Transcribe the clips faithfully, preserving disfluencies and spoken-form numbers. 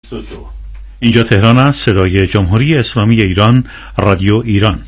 اینجا تهران است، صدای جمهوری اسلامی ایران، رادیو ایران.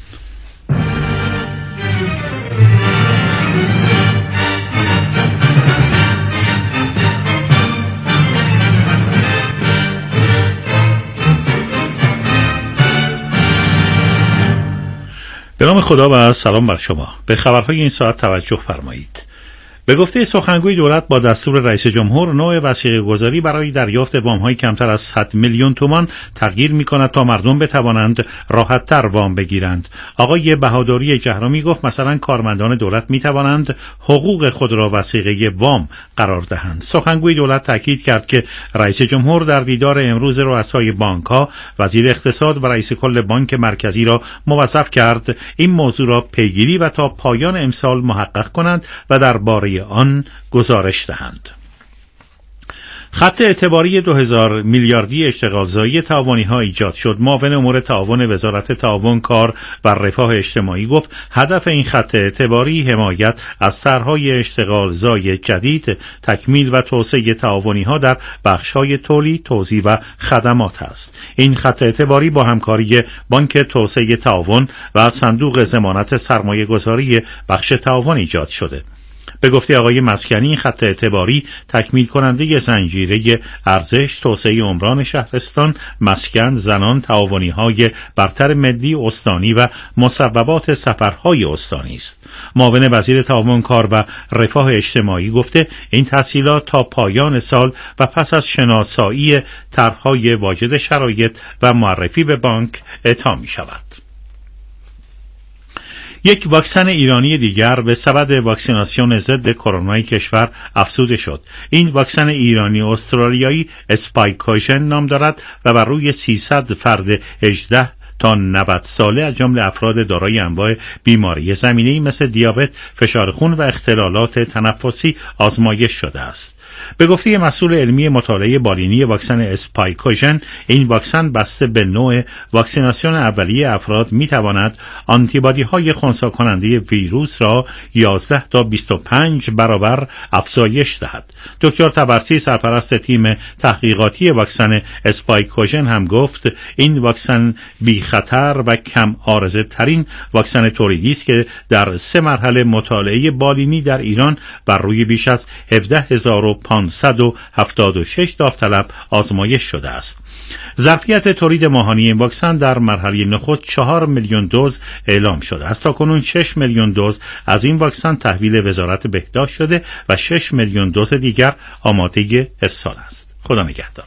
به نام خدا و سلام بر شما. به خبرهای این ساعت توجه فرمایید. به گفته سخنگوی دولت با دستور رئیس جمهور، نوع وثیقه گذاری برای دریافت وام‌های کمتر از صد میلیون تومان تغییر می‌کند تا مردم بتوانند راحت‌تر وام بگیرند. آقای بهادری جهرمی گفت مثلا کارمندان دولت می‌توانند حقوق خود را وثیقه وام قرار دهند. سخنگوی دولت تاکید کرد که رئیس جمهور در دیدار امروز رؤسای بانک‌ها، وزیر اقتصاد و رئیس کل بانک مرکزی را موظف کرد این موضوع را پیگیری و تا پایان امسال محقق کنند و درباره آن گزارش دهند. خط اعتباری دو هزار میلیاردی اشتغالزایی تعاونی‌ها ایجاد شد. معاون امور تعاون وزارت تعاون، کار و رفاه اجتماعی گفت هدف این خط اعتباری حمایت از طرح‌های اشتغالزایی جدید، تکمیل و توسعه تعاونی‌ها در بخش‌های تولید، توزیع و خدمات است. این خط اعتباری با همکاری بانک توسعه تعاون و صندوق ضمانت سرمایه‌گذاری بخش تعاون ایجاد شده. به گفته آقای مسکنی، خط اعتباری تکمیل کننده زنجیره ارزش، توسعه عمران شهرستان، مسکن، زنان، تعاونی‌های برتر ملی، استانی و مصوبات سفرهای استانی است. معاون وزیر تعاون، کار و رفاه اجتماعی گفته این تسهیلات تا پایان سال و پس از شناسایی طرح‌های واجد شرایط و معرفی به بانک اعطا می‌شود. یک واکسن ایرانی دیگر به سبد واکسیناسیون ضد کرونا کشور افزوده شد. این واکسن ایرانی استرالیایی اسپایکوژن نام دارد و بر روی سیصد فرد هجده تا نود ساله از جمله افراد دارای انواع بیماری زمینه‌ای مثل دیابت، فشار خون و اختلالات تنفسی آزمایش شده است. به گفته مسئول علمی مطالعه بالینی واکسن اسپایکوژن، این واکسن بسته به نوع واکسیناسیون اولیه افراد میتواند آنتیبادی های خنثی کننده ویروس را یازده تا بیست و پنج برابر افزایش دهد. دکتر طبرسی، سرپرست تیم تحقیقاتی واکسن اسپایکوژن، هم گفت این واکسن بی خطر و کم عارضه ترین واکسن تولیدی است که در سه مرحله مطالعه بالینی در ایران بر روی بیش از هفده هزار و پانصد و هفتاد و شش داوطلب آزمایش شده است. ظرفیت تولید ماهانه این واکسن در مرحله نخست چهار میلیون دوز اعلام شده است. تاکنون شش میلیون دوز از این واکسن تحویل وزارت بهداشت شده و شش میلیون دوز دیگر آماده ارسال است. خدا نگهدار.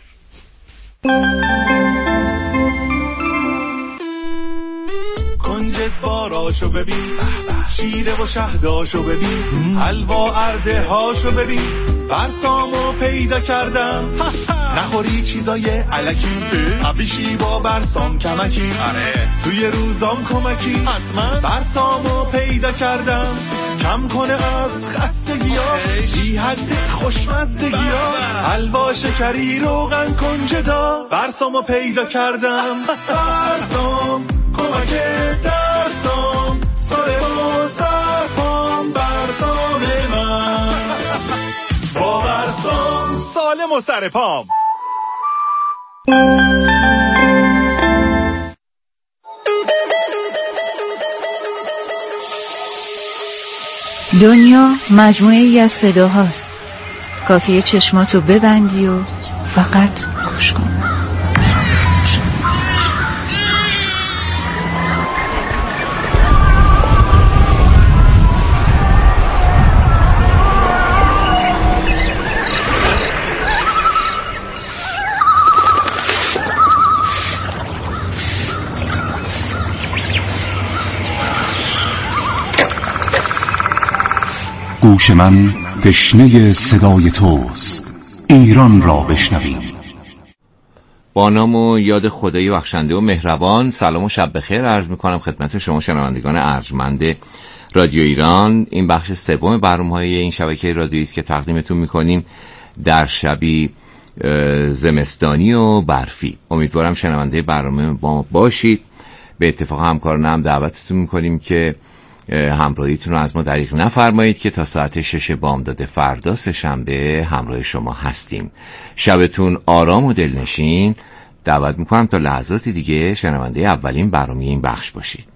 کنجد باراشو ببین، شیره و شهداشو ببین، حلوا ارده هاشو ببین، برسامو پیدا کردم. نخوری چیزای علکی، ابیشی با برسام کمکی، آره توی روزام کمکی، حتما برسامو پیدا کردم. کم کنه از خستگی ها، بی حد خوشمزدگی ها، حلوا شکری روغن کنجدا، برسامو پیدا کردم. برسام کمک درسام، ساره و سرپام، برسام من با برسام سالم و سرپام. دنیا مجموعه ای از صداهاست. کافیه چشماتو ببندی و فقط گوش کن. گوش من تشنه صدای توست، ایران را بشنویم. با نام و یاد خدای بخشنده و مهربان، سلام و شب بخیر عرض میکنم خدمت شما شنوندگان ارجمند رادیو ایران. این بخش سوم برنامه‌های این شبکه رادیویی است که تقدیمتون میکنیم در شبی زمستانی و برفی. امیدوارم شنونده برنامه با ما باشید. به اتفاق همکارانه هم دعوتتون میکنیم که همراهیتون رو از ما دریغ نفرمایید که تا ساعت شش بامداد فردا سه‌شنبه همراه شما هستیم. شبتون آرام و دلنشین. دعوت میکنم تا لحظاتی دیگه شنونده اولین برنامه این بخش باشید.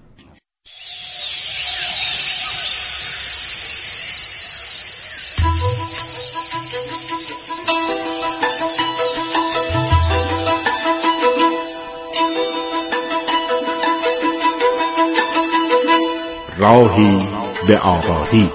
راهی به آبادی.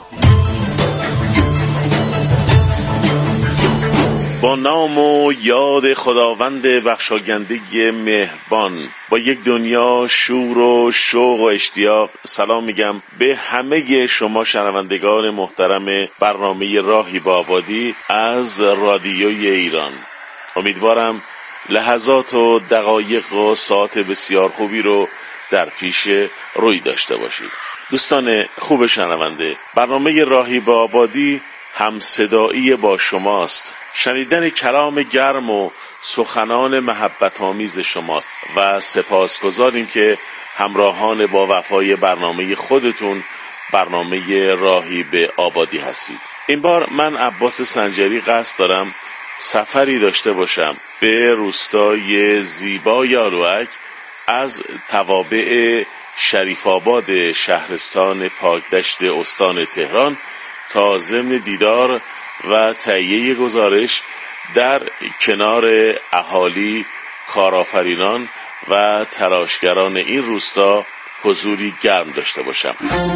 با نام و یاد خداوند بخشاینده مهربان، با یک دنیا شور و شوق و اشتیاق سلام میگم به همه شما شنوندگان محترم برنامه راهی به آبادی از رادیوی ایران. امیدوارم لحظات و دقایق و ساعت بسیار خوبی رو در پیش روی داشته باشید. دوستان خوب شنونده، برنامه راهی به آبادی هم صدایی با شماست. شنیدن کلام گرم و سخنان محبت آمیز شماست و سپاسگزاریم که همراهان با وفای برنامه خودتون، برنامه راهی به آبادی هستید. این بار من عباس سنجری قصد دارم سفری داشته باشم به روستای زیبای آلوک از توابع شریف آباد شهرستان پاکدشت استان تهران تا ضمن دیدار و تهیه گزارش در کنار اهالی، کارآفرینان و تلاشگران این روستا حضوری گرم داشته باشم.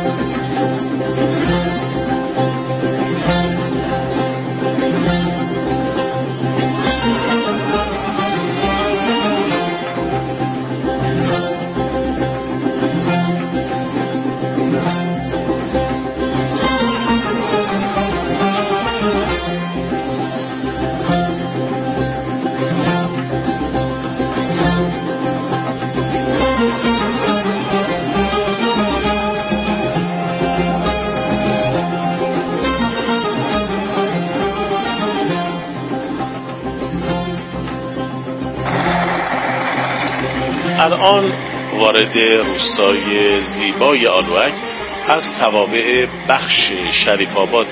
الان وارد روستای زیبای آلوک از توابع بخش شریف آباد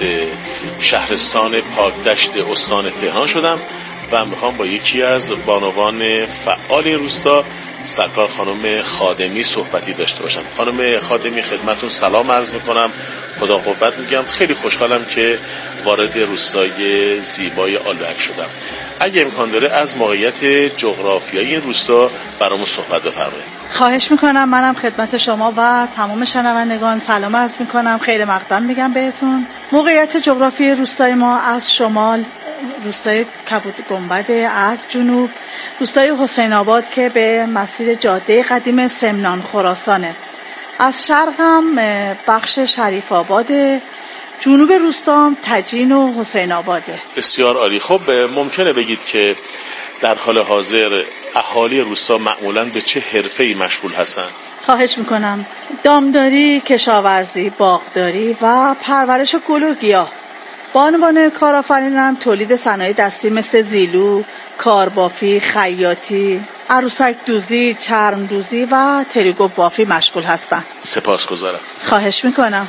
شهرستان پاکدشت استان تهران شدم و میخوام با یکی از بانوان فعال این روستا، سرکار خانم خادمی، صحبتی داشته باشم. خانم خادمی، خدمتون سلام عرض میکنم، خدا قوت میگم. خیلی خوشحالم که وارد روستای زیبای آلوک شدم. اگه امکان داره از موقعیت جغرافیایی این روستا برامون صحبت بفرمایید. خواهش میکنم. منم خدمت شما و تمام شنوندگان سلام عرض میکنم، خیلی مقدم میگم بهتون. موقعیت جغرافیایی روستای ما از شمال روستای کبود گنبد، از جنوب روستای حسین آباد که به مسیر جاده قدیم سمنان خراسانه، از شرق هم بخش شریف آباد، جنوب روستام تجین و حسین آباده. بسیار عالی. خب ممکنه بگید که در حال حاضر اهالی روستا معمولاً به چه حرفه‌ای مشغول هستن؟ خواهش میکنم. دامداری، کشاورزی، باغداری و پرورش گل و گیاه. بانوان کارآفرینان تولید صنایع دستی مثل زیلو، کاربافی، خیاطی، عروسک دوزی، چرم دوزی و تریکو بافی مشغول هستن. سپاسگزارم. خواهش میکنم.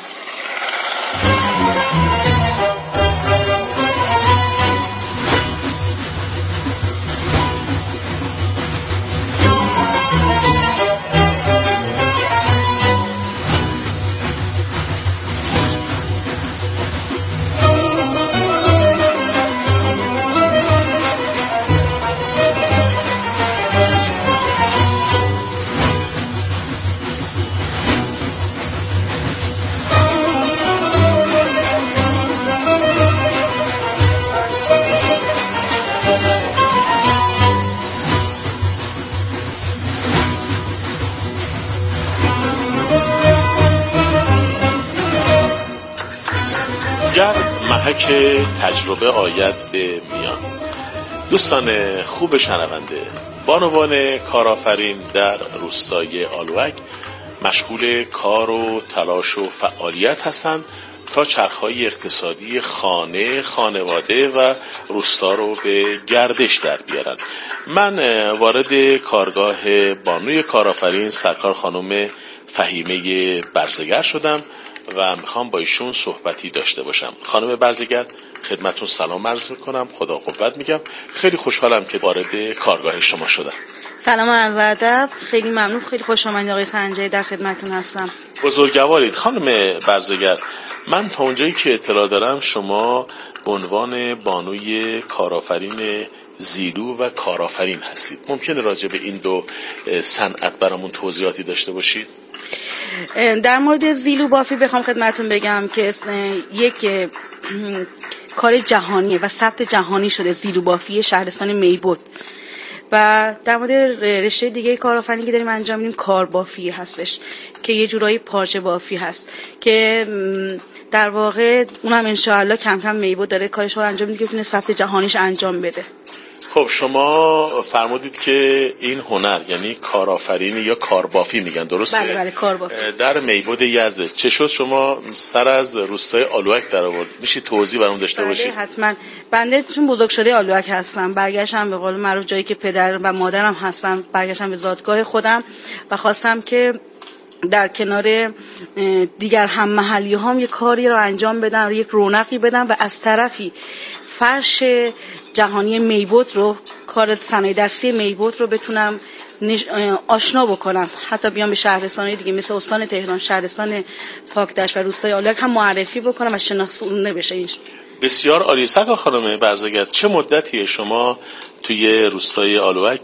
گر محک تجربه آید به میان. دوستان خوب شنونده، بانوان کارآفرین در روستای آلوک مشغول کار و تلاش و فعالیت هستند تا چرخهای اقتصادی خانه، خانواده و روستا رو به گردش در بیارن. من وارد کارگاه بانوی کارآفرین سرکار خانم فهیمه برزگر شدم و میخوام با ایشون صحبتی داشته باشم. خانم برزگر، خدمتون سلام عرض میکنم، خدا قوت میگم. خیلی خوشحالم که وارد کارگاه شما شدم. سلام عرض ادب، خیلی ممنون، خیلی خوش آمدید آقای سنجری، در خدمتتون هستم. بزرگوارید. خانم برزگر، من تا اونجایی که اطلاع دارم شما به عنوان بانوی کارآفرین زیلو و کارآفرین هستید. ممکنه راجع به این دو صنعت برامون توضیحاتی داشته باشید؟ در مورد زیلو بافی بخوام خدمتتون بگم که یک کار جهانیه و ثبت جهانی شده، زیلو بافی شهرستان میبود. و در مورد رشته دیگه کارآفرینی که داریم انجام میدیم کار بافی هستش که یه جورایی پارچه بافی هست که در واقع اونم انشاءالله کم کم میبود داره کارش رو انجام میده که بتونه ثبت جهانیش انجام بده. خب شما فرمودید که این هنر یعنی کارآفرینی یا کاربافی میگن، درسته؟ بله بله کاربافی. در میبود یزد چه شد شما سر از روستای آلوک در آورد؟ میشه توضیح برام داشته بله باشید؟ حتما. بنده چون بزرگ شده آلوک هستم، برگشتم به قول معروف جایی که پدر و مادرم هستن، برگشتم به زادگاه خودم و خواستم که در کنار دیگر هم محلی هم یک کاری رو انجام بدم، یک رونقی بدم و از طرفی فرش جهانی میبود رو، کار صنایع دستی میبود رو بتونم نش... آشنا بکنم، حتی بیام به شهرستان‌های دیگه مثل استان تهران، شهرستان پاکدشت و روستای آلوک هم معرفی بکنم و شناسونده بشه. این بسیار عالی. سکا خانم برزگر، چه مدتیه شما توی روستای آلوک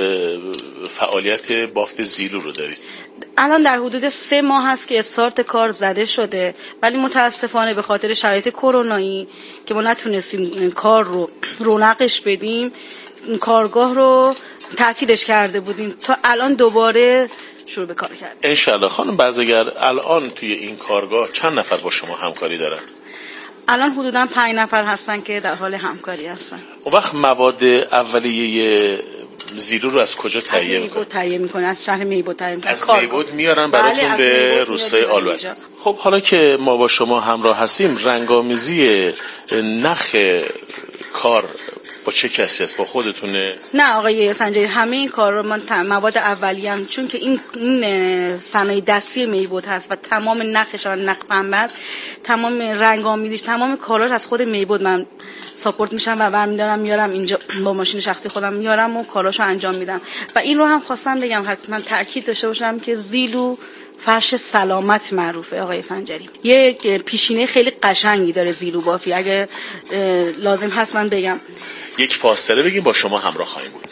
فعالیت بافت زیلو رو دارید؟ الان در حدود سه ماه هست که استارت کار زده شده، ولی متاسفانه به خاطر شرایط کرونایی که ما نتونستیم کار رو رونقش بدیم، کارگاه رو تعطیلش کرده بودیم تا الان دوباره شروع به کار کردیم. انشالله. خانم برزگر، الان توی این کارگاه چند نفر با شما همکاری دارن؟ الان حدوداً پنج نفر هستن که در حال همکاری هستن. اون وقت مواد اولیه زیلو رو از کجا تهیه میکنن؟ از میبود تهیه میکنن، از شهر میبود تهیه میکنن، از میبود میارن براتون به روستای آلوک. خب حالا که ما با شما همراه هستیم، رنگامیزی نخ کار با چه کسی است؟ با خودتونه؟ نه آقای سنجری، همه این کار رو من مواد اولیه هم، چون که این این صنایع دستی میبود هست و تمام نخش و نخ پنبه است، تمام رنگامیزیش، تمام کاراش از خود میبود من ساپورت میشم و برمیدارم میارم اینجا، با ماشین شخصی خودم میارم و کاراشو انجام میدم. و این رو هم خواستم بگم، حتما تاکید داشته باشم که زیلو فرش سلامت معروفه آقای سنجری. یک پیشینه خیلی قشنگی داره زیلو بافی، اگه لازم هست من بگم. یک فاصله بگیم، با شما همراه خواهیم بود.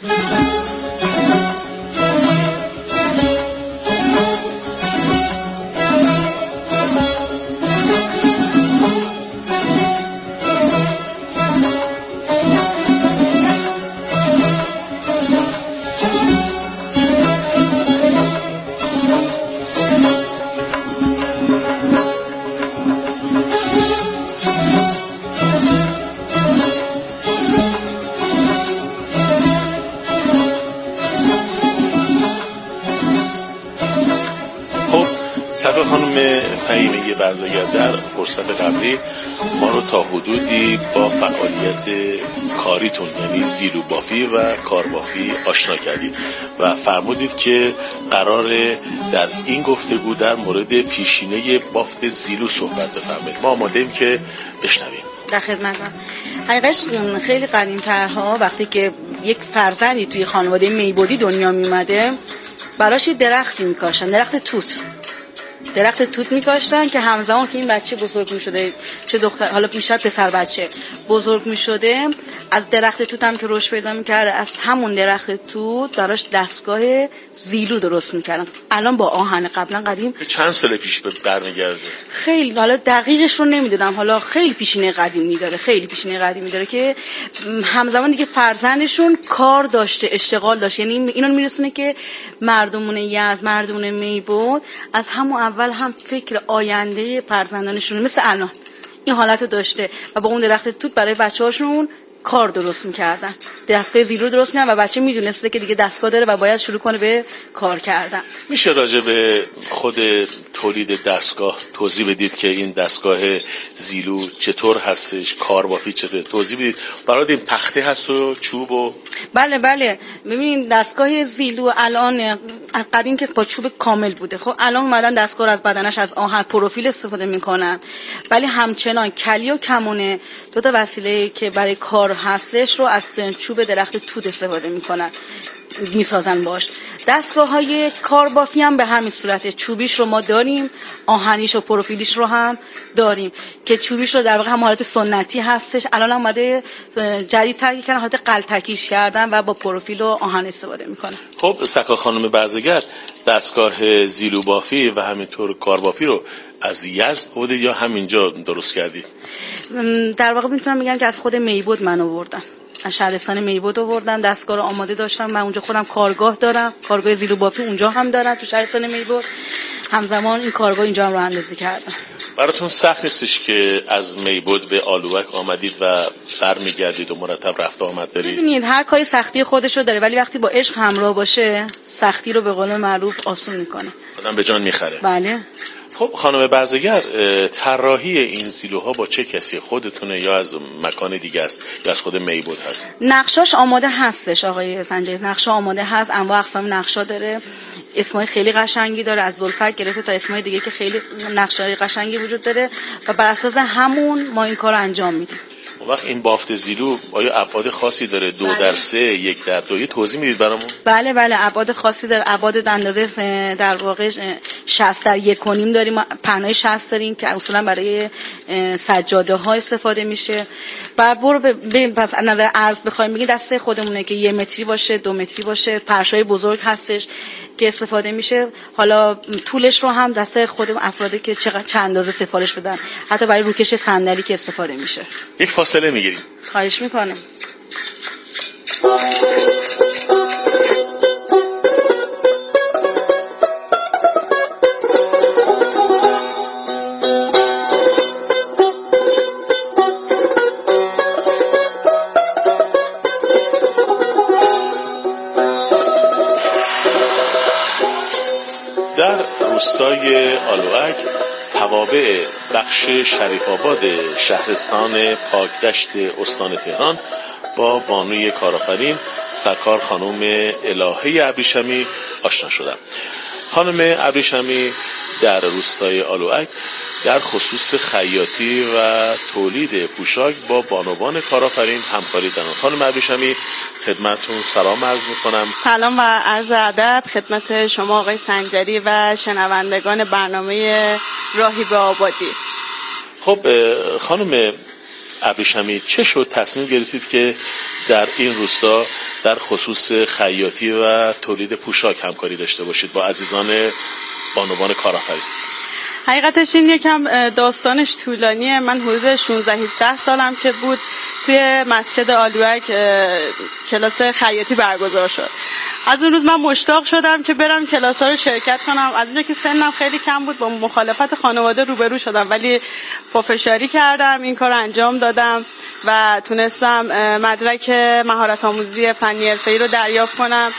سکا خانم فهیمه برزگر، در فرصت قبلی ما رو تا حدودی با فعالیت کاریتون یعنی زیلو بافی و کاربافی آشنا کردید و فرمودید که قرار در این گفتگو در مورد پیشینه بافت زیلو صحبت بفرمایید. ما آماده‌ایم که بشنویم. در خدمتم. حقیقتش خیلی قدیم‌ترها وقتی که یک فرزندی توی خانواده میبودی دنیا میومده، براش درختی میکاشن، درخت توت. درخت توت میکاشتن که همزمان که این بچه بزرگ میشده، چه دختر حالا بیشتر پسر بچه بزرگ میشده، از درخت توت هم که رشد پیدا میکرده، از همون درخت توت دراش دستگاه زیلو درست میکردن. الان با آهن، قبلا قدیم چند سال پیش به برمیگرده؟ خیلی حالا دقیقش رو نمیدونم، حالا خیلی پیشینه قدیمی داره، خیلی پیشینه قدیمی داره که همزمان دیگه فرزندشون کار داشته، اشتغال داشته. یعنی اینو میرسونه که مردمون یزد، مردمون میبود از همون اول هم فکر آینده فرزندانشون مثل الان این حالت داشته و با اون درخت توت برای بچه‌هاشون کار درست میکردن، دستگاه زیلو درست میکردن و بچه میدونسته که دیگه دستگاه داره و باید شروع کنه به کار کردن. میشه راجع به خود تولید دستگاه توضیح بدید که این دستگاه زیلو چطور هستش، کاربافی چطور، توضیح بدید. برای این تخته هست و چوب و بله بله. ببینید دستگاه زیلو الان قدیم که با چوب کامل بوده. خب الان اومدن دستکار از بدنش از آهن پروفیل استفاده میکنن، ولی همچنان کلی و کمونه دو تا وسیله که برای کار هستش رو از چوب درخت توت استفاده میکنن میسازن باش. دستگاه های کاربافی هم به همین صورته، چوبیش رو ما داریم، آهنیش و پروفیلیش رو هم داریم که چوبیش رو در واقع هم حالت سنتی هستش، الان اومده جدیدتر کردن حالت قلتکیش کردن و با پروفیل و آهن استفاده میکنن. خب سکا خانم برزگر، دستگاه زیلو بافی و همینطور کاربافی رو از یزد بوده یا همینجا درست کردید؟ در واقع میتونم بگم که از خود میبود من آوردم، از شهرستان میبود آوردم، دستگاه رو آماده داشتم. من اونجا خودم کارگاه دارم، کارگاه زیلو بافی اونجا هم دارم تو شهرستان میبود، همزمان این کارگاه اینجا هم راه اندازی کردم. براتون سخت نیستش که از میبود به آلوک آمدید و برمیگردید و مرتب رفت آمد دارید؟ ببینید هر کاری سختی خودشو داره، ولی وقتی با عشق همراه باشه سختی رو به قول معروف آسون میکنه، آدم به جان میخره. بله. خب خانم برزگر، طراحی این سیلوها با چه کسی؟ خودتونه یا از مکان دیگه است یا از خود میبود هست؟ نقشاش آماده هستش آقای سنجری، نقشا آماده هست، انواع اقسام نقشا داره، اسمای خیلی قشنگی داره، از زلفک گرفته تا اسمای دیگه که خیلی نقشای قشنگی وجود داره و بر اساس همون ما این کارو انجام میدیم. اون وقت این بافت زیلو آیا ابعاد خاصی داره؟ دو بله. در سه، یک در دو، یه توضیح میدید برامون؟ بله بله ابعاد خاصی داره، ابعاد اندازه در واقع شصت در یک و نیم داریم، پهنای شصت داریم که اصولا برای سجاده ها استفاده میشه. بعد برو به پس از نظر عرض بخوایم بگیم دسته خودمونه که یه متری باشه، دو متری باشه، پرشای بزرگ هستش که استفاده میشه. حالا طولش رو هم دسته خودم افرادی که چقدر چند اندازه سفارش بدن، حتی برای روکش صندلی که استفاده میشه. یک فاصله میگیریم. خواهش میکنم. در روستای آلوک توابع بخش شریف آباد شهرستان پاکدشت استان تهران با بانوی کارآفرین سرکار خانم الهه ابریشمی آشنا شدم. خانم ابریشمی در روستای آلوک در خصوص خیاطی و تولید پوشاک با بانوان کارآفرین همکاری دارند. خانم ابریشمی خدمتتون سلام عرض میکنم. سلام و عرض ادب خدمت شما آقای سنجری و شنوندگان برنامه راهی به آبادی. خب خانم ابریشمی، چه شد تصمیم گرفتید که در این روستا در خصوص خیاطی و تولید پوشاک همکاری داشته باشید با عزیزان بانوان کارآفرین؟ حقیقتش این یکم داستانش طولانیه. من حدود شانزده هفده سالم که بود توی مسجد آلوک کلاس خیاطی برگزار شد. از اون روز من مشتاق شدم که برم کلاس‌ها رو شرکت کنم. از اونجا که سنم خیلی کم بود با مخالفت خانواده روبرو شدم، ولی پافشاری کردم، این کار انجام دادم و تونستم مدرک مهارت آموزی فنی حرفه‌ای رو دریافت کنم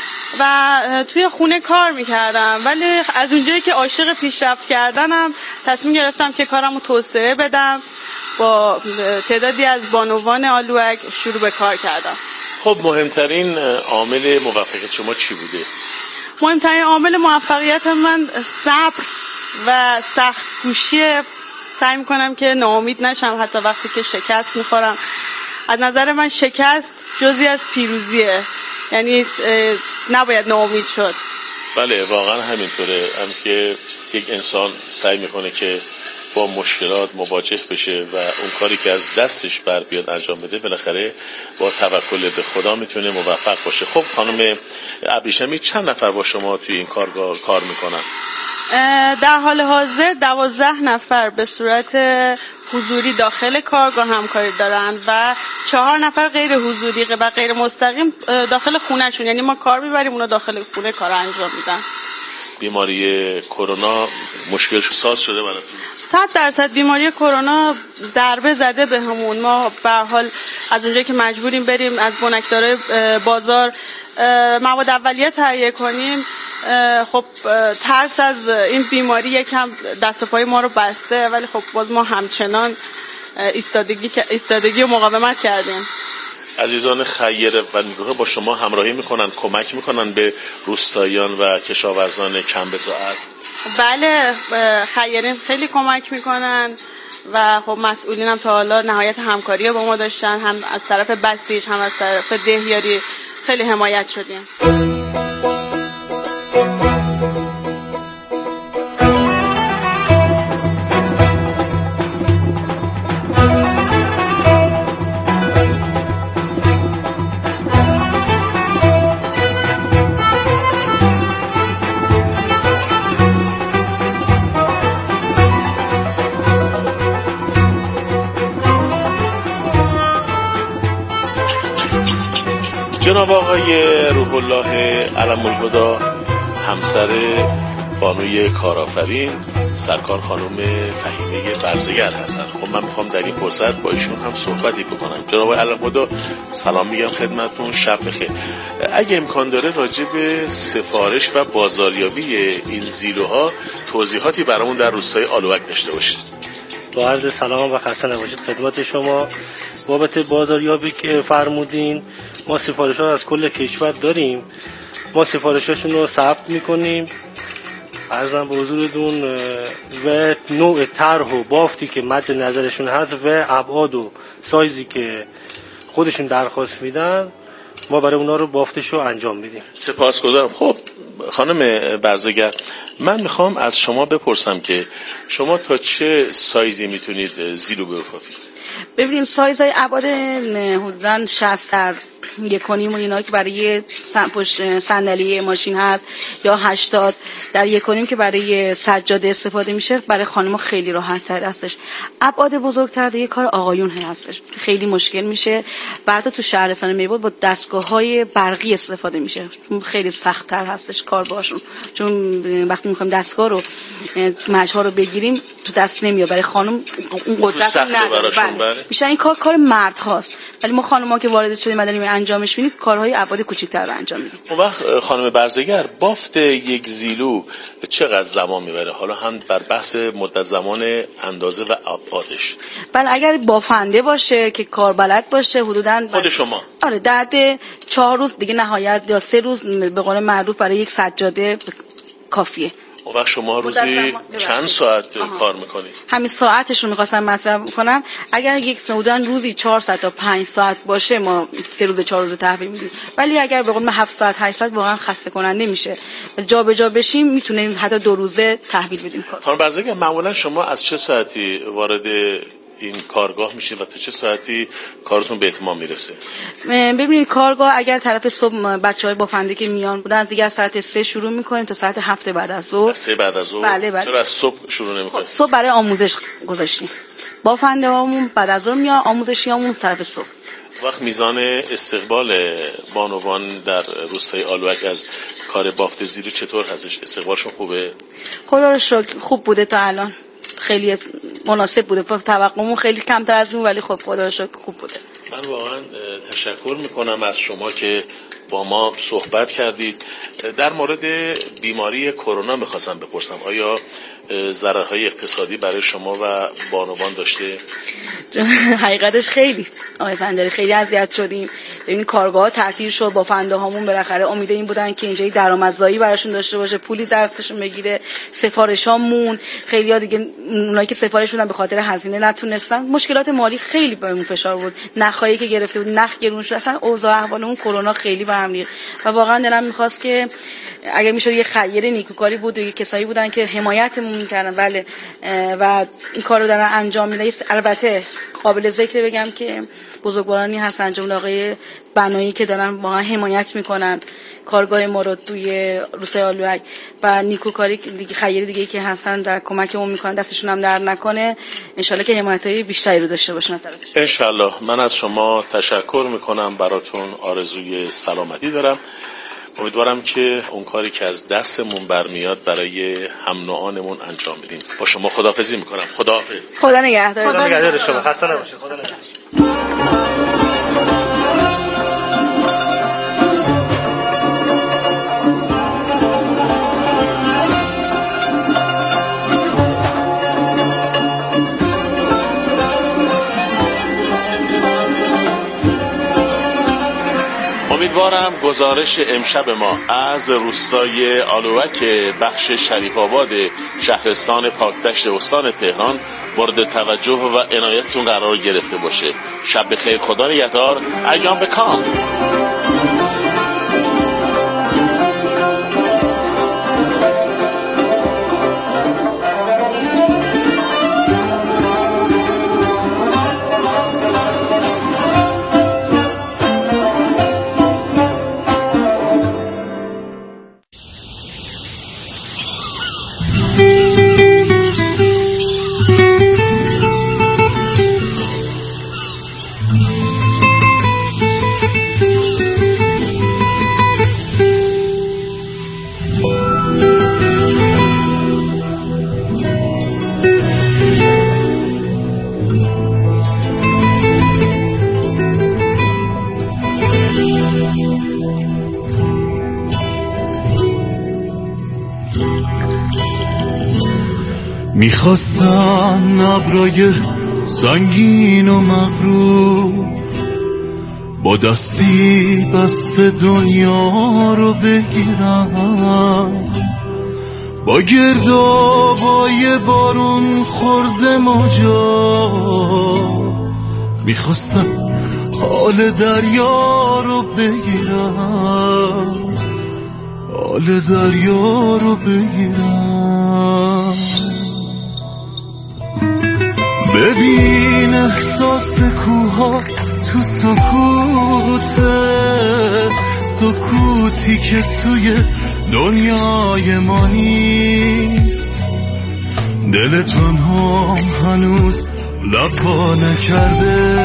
و توی خونه کار میکردم. ولی از اونجایی که عاشق پیشرفت کردنم تصمیم گرفتم که کارم رو توسعه بدم. با تعدادی از بانوان آلوک شروع به کار کردم. خب مهمترین عامل موفقیت شما چی بوده؟ مهمترین عامل موفقیت من صبر و سخت کوشیه. سعی میکنم که ناامید نشم حتی وقتی که شکست میخورم. از نظر من شکست جزئی از پیروزیه، یعنی نباید ناامید شد. بله واقعا همینطوره، هم که یک انسان سعی میکنه که با مشکلات مواجه بشه و اون کاری که از دستش بر بیاد انجام بده، بالاخره با توکل به خدا میتونه موفق باشه. خب خانم ابریشمی، چند نفر با شما توی این کارگاه کار میکنن؟ در حال حاضر دوازده نفر به صورت حضوری داخل کارگاه همکاری دارن و چهار نفر غیر حضوری و غیر مستقیم داخل خونهشون، یعنی ما کار میبریم اونا داخل خونه کار انجام میدن. بیماری کرونا مشکل ساز شده براتون؟ صد درصد بیماری کرونا ضربه زده به همون. ما به هر حال از اونجایی که مجبوریم بریم از بنکدارای بازار مواد اولیه تهیه کنیم، خب ترس از این بیماری یکم دست و پای ما رو بسته، ولی خب باز ما همچنان ایستادگی ایستادگی و مقاومت کردیم. عزیزان خیر و نیکوکار با شما همراهی میکنن، کمک میکنن به روستاییان و کشاورزان کم بضاعت؟ بله، خیرین خیلی کمک میکنن و خب مسئولین هم تا حالا نهایت همکاری با ما داشتن، هم از طرف بسیج هم از طرف دهیاری خیلی حمایت شدیم. جناب آقای روح الله علم الهدی، همسر بانوی کارآفرین، سرکار خانم فهیمه برزگر هستن. خب من میخوام در این فرصت با ایشون هم صحبتی بکنم. جناب آقای علم الهدی سلام میگم خدمتتون، شب بخیر. اگه امکان داره راجع به سفارش و بازاریابی این زیلوها توضیحاتی برامون در روستای آلوک داشته باشید. با عرض سلام و خسته نباشید خدمت شما. بابت بازاریابی که فرمودین، ما سفارش ها از کل کشور داریم، ما سفارشاشون رو ثبت میکنیم، عرضم به حضورتون، و نوع طرح و بافتی که مد نظرشون هست و ابعاد و سایزی که خودشون درخواست میدن، ما برای اونا رو بافتش رو انجام میدیم. سپاسگزارم. خب خانم برزگر، من میخوام از شما بپرسم که شما تا چه سایزی میتونید زیلو بافید؟ ببینیم سایزهای ابعاد حدوداً شصت در یک و نیم و اینا که برای صندلی ماشین هست، یا هشتاد در یک و نیم که برای سجاده استفاده میشه، برای خانم‌ها خیلی راحت تر هستش. ابعاد بزرگتر دیگه کار آقایون هستش، خیلی مشکل میشه. بعد تو شهرستان میبود با دستگاه‌های برقی استفاده میشه، خیلی سخت تر هستش کار باشون، چون وقتی میخوایم دستگاه رو مجها رو بگیریم تو دست نمیاد، برای خانم اون قدرت نداره. میشه این کار کار مرد هاست، ولی ما خانم‌ها که وارد شدیم داریم انجامش میدیم، کارهای ابعاد کوچیک‌تر رو انجام میدیم. اون وقت خانم برزگر، بافت یک زیلو چقدر زمان میبره؟ حالا هم بر بحث مدت زمان، اندازه و ابعادش. بله، اگر بافنده باشه که کار بلد باشه، حدوداً خود شما آره بعد چهار روز دیگه نهایت، یا سه روز به قول معروف برای یک سجاده کافیه. اون وقت شما روزی چند ساعت آها. کار میکنید؟ همین ساعتش رو میخواستم مطرح کنم. اگر یک سودان روزی چهار ساعت تا پنج ساعت باشه، ما سه روز چهار روز تحویل میدیم، ولی اگر به قول هفت ساعت هشت ساعت واقعا خسته کننده میشه، جا به جا بشیم میتونیم حتی دو روزه تحویل بدیم. خانم برزگر، معمولا شما از چه ساعتی وارد این کارگاه میشید و تا چه ساعتی کارتون به اتمام میرسه؟ ببینید کارگاه اگر طرف صبح بچهای بافنده که میان بودن، دیگه از ساعت سه شروع میکنیم تا ساعت هفت بعد از ظهر. سه بعد از ظهر؟ بله بله. چرا از صبح شروع نمیکنید؟ صبح برای آموزش گذاشتیم، بافنده هامون بعد از ظهر میان، آموزشیامون طرف صبح. وقت میزان استقبال بانوان در روستای آلوک از کار بافت زیلو چطور هستش؟ استقبالشون خوبه؟ خدا رو شکر خوب بوده تا الان، خیلی مناسب بوده. توقعمون خیلی کمتر از اون، ولی خب خدا رو شکر خوب بوده. من واقعا تشکر میکنم از شما که با ما صحبت کردید. در مورد بیماری کرونا میخواستم بپرسم، آیا ضررهای اقتصادی برای شما و بانوان داشته؟ حقیقتش خیلی آقای سنجاری خیلی اذیت شدیم. ببین کارگاه تعطیل شد، بافنده هامون بالاخره امید این بودن که اینجا درآمدزایی براشون داشته باشه، پولی درسشون بگیره، سفارشامون خیلی ها دیگه اونایی که سفارش بودن به خاطر هزینه نتونستن، مشکلات مالی خیلی بهمون فشار بود، نخایی که گرفته بود، نخ گرون شد، اصلا اوضاع احوال اون کرونا خیلی به هم ریخت و واقعا دلم می‌خواست که اگه میشد یه خیر نیکوکاری بود و یه کسایی بودن که حمایتمون می‌کردن بله و این کارو دارن انجام میدن. البته قابل ذکر بگم که بزرگوارانی هستن، جمله آقای بنایی که دارن واقعا حمایت میکنن کارگاه ما رو توی روستای آلوک و نیکوکاری دیگه خیری دیگه که هستن در کمکمون میکنن، دستشون هم درد نکنه. انشالله که حمایتای بیشتری رو داشته باشن طرفش. انشالله. من از شما تشکر میکنم، براتون آرزوی سلامتی دارم. امیدوارم که اون کاری که از دستمون برمیاد برای هم نوعانمون انجام بدیم. با شما خداحافظی میکنم. خداحافظ. خدا نگهدار. خدا نگهدار شما. خسته نباشید. خدا نگهدار. امیدوارم گزارش امشب ما از روستای آلوک بخش شریف آباد شهرستان پاکدشت استان تهران مورد توجه و عنایتتون قرار گرفته باشه. شب بخیر، خدا نگهدار، ایام بکام. میخواستم ابرای سنگین و مغرور با دستی بست دنیا رو بگیرم، با گردابای بارون خورده موجا. میخواستم حال دریا رو بگیرم، حال دریا رو بگیرم. ببین احساس کوها تو سکوته، سکوتی که توی دنیای ما نیست. دل تنها هنوز لبا نکرده،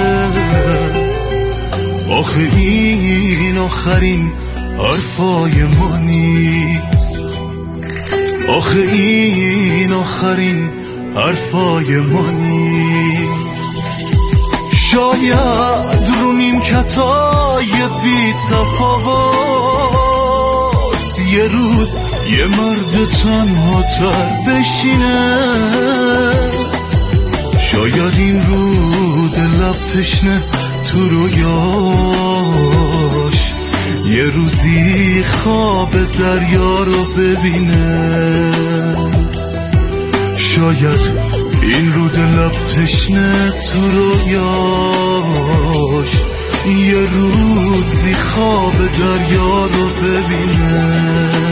آخه این آخرین حرفای ما نیست. آخه این آخرین حرفای ما نیست. شاید رو نیمکتای بی تفاوت یه روز یه مرد تنها تر بشینه. شاید این رود لب تشنه تو رویاش یه روزی خواب دریا رو ببینه. شاید این رود لب تشنه تو رویاش یه روزی خواب دریا رو ببینه.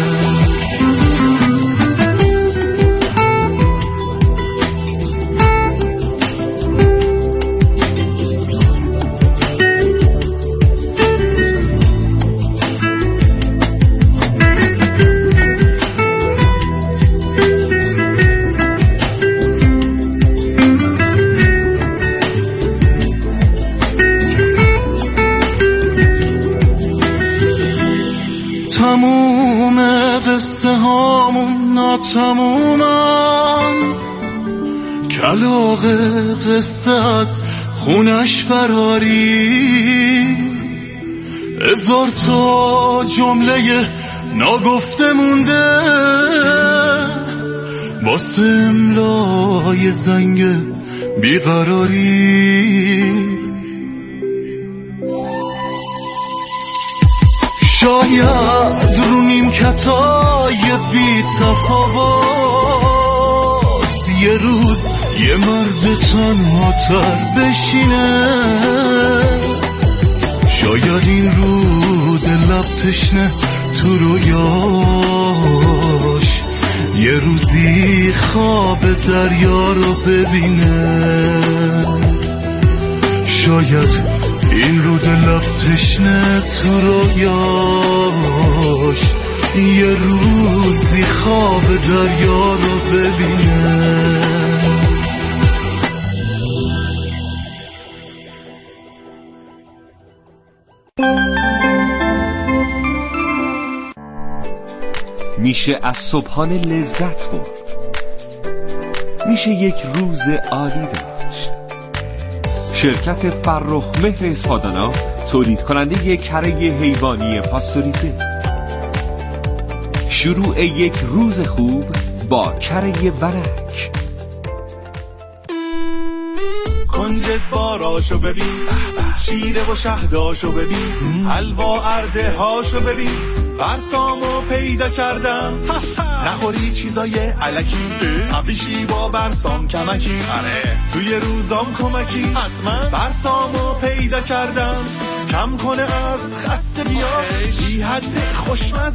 تموم قصه هامون ناتمومن، کلاغ قصه از خونش فراری. هزار تا جمله ناگفته مونده واسه املای زنگ بیقراری. شاید رو نیمکتای بی تفاوت یه روز یه مرد تنها تر بشینه. شاید این رود لب تشنه تو رویاش یه روزی خواب دریا رو ببینه. شاید این رود لب تشنه تو رویاش یه روزی خواب دریا رو ببینه. میشه از صبحانه لذت برد، میشه یک روز عالی داشت. شرکت فرخ مهر اصفهانا تولید کننده کره حیوانی پاستوریزه. شروع یک روز خوب با کره ورک. کنجد باراشو ببین، شیره و شهداشو ببین، حلوا ارده هاشو ببین، برسامو پیدا کردم. نخوری چیزای علکی، قبلیشی با برسام کمکی، توی روزام کمکی، حتما برسامو پیدا کردم. کم کنه از خسته بیا، بی حد خوشمزه